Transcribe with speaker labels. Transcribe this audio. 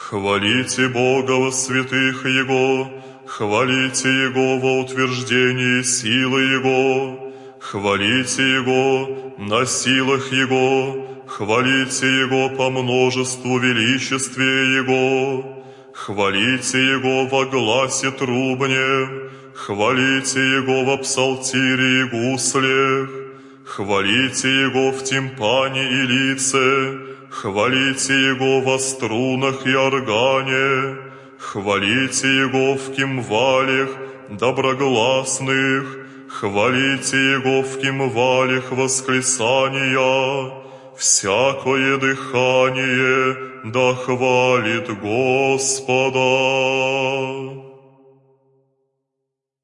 Speaker 1: Хвалите Бога во святых Его, хвалите Его во утверждении силы Его, хвалите Его на силах Его, хвалите Его по множеству величестве Его, хвалите Его во гласе трубне, хвалите Его во псалтире и гуслях, хвалите Его в тимпане и лице, хвалите Его во струнах и органе, хвалите Его в кимвалях доброгласных, хвалите Его в кимвалях восклицания, всякое дыхание да хвалит Господа.